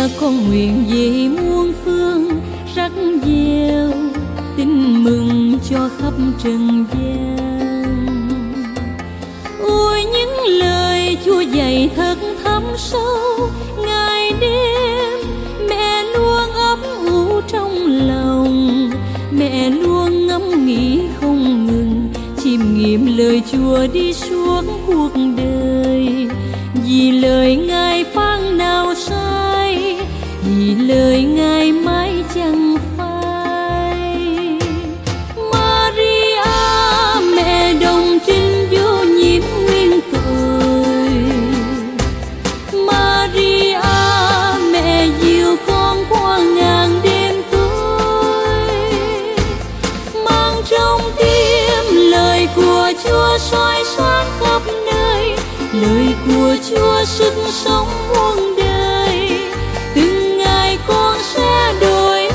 con nguyện về muôn phương rắc gieo tin mừng cho khắp trần gian. Ôi những lời Chúa dạy thật thấm sâu, ngày đêm mẹ luôn ấp ủ trong lòng, mẹ luôn ngẫm nghĩ không ngừng, chiêm nghiệm lời Chúa đi suốt cuộc đời. Vì lời Ngài phán nào sai, vì lời Ngài mãi chẳng phai. Maria mẹ đồng trinh vô nhiễm nguyên tội, Maria mẹ dìu con qua ngàn đêm tối, mang trong tim lời của Chúa soi sáng khắp nơi, lời của Chúa sức sống muôn đời. Từng ngày con sẽ đổi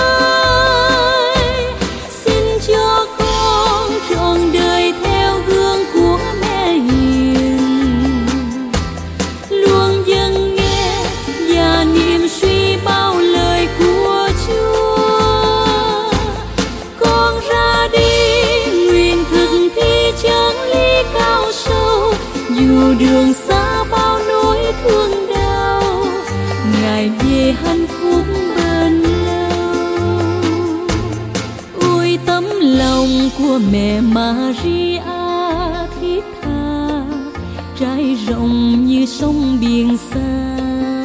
mới, xin cho con trọn đời theo gương của mẹ hiền, luôn dâng nghe và niệm suy bao lời của Chúa. Con ra đi nguyện thực thi chân lý cao sâu, dù đường xa bao nỗi thương đau, Ngài về hạnh phúc bền lâu. Ôi tấm lòng của mẹ Maria thiết tha, trải rộng như sông biển xa.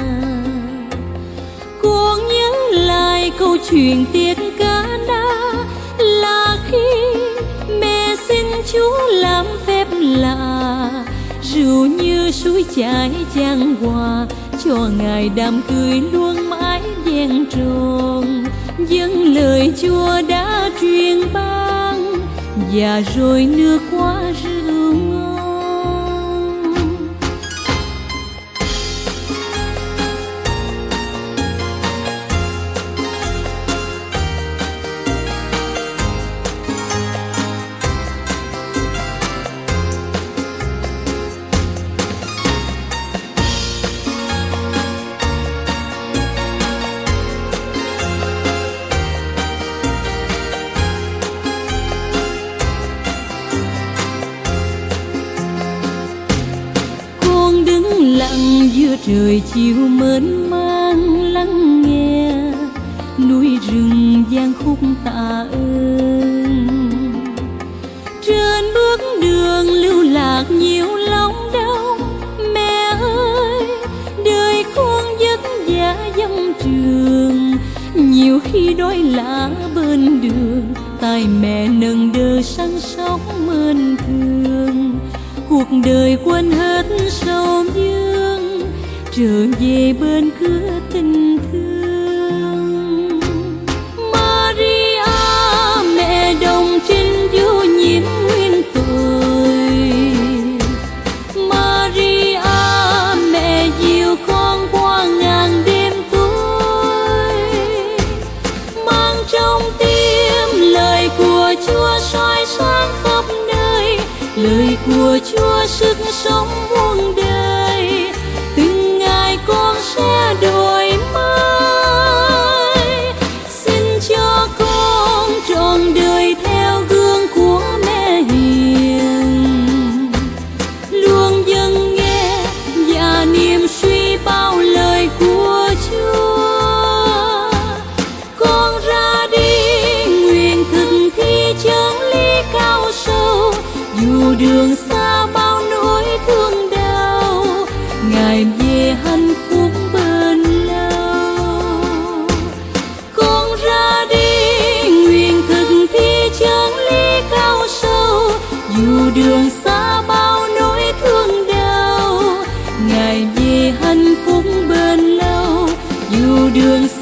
Con nhớ lại câu chuyện tiệc Cana, là khi mẹ xin Chúa làm phép lạ, rượu như suối chảy chan hòa, cho Ngài đám cưới luôn mãi vẹn tròn. Dâng lời Chúa đã truyền ban, và rồi nước quá rượu ngon. Lặng giữa trời chiều mơn man lắng nghe, núi rừng vang khúc tạ ơn. Trên bước đường lưu lạc nhiều lòng đau, mẹ ơi đời con vất vả dòng trường. Nhiều khi đói lạ bên đường, tay mẹ nâng đỡ săn sóc mơn thương. Cuộc đời quên hết sầu dương, trở về bên cửa tình thương. Maria mẹ đồng trinh vô nhiễm nguyên tội, Maria mẹ dìu con qua ngàn đêm tối, mang trong tim lời của Chúa soi sáng khắp nơi, lời của Chúa sức sống muôn đời. Từng ngày con sẽ đổi mới, xin cho con trọn đời theo gương của mẹ hiền, luôn dâng nghe và niệm suy bao lời của Chúa. Con ra đi nguyện thực thi chân lý cao sâu, dù đường xa bao nỗi thương đau, Ngài về hạnh phúc bền lâu. Con ra đi nguyện thực thi chân lý cao sâu, dù đường xa bao nỗi thương đau, Ngài về hạnh phúc bền lâu. Dù đường xa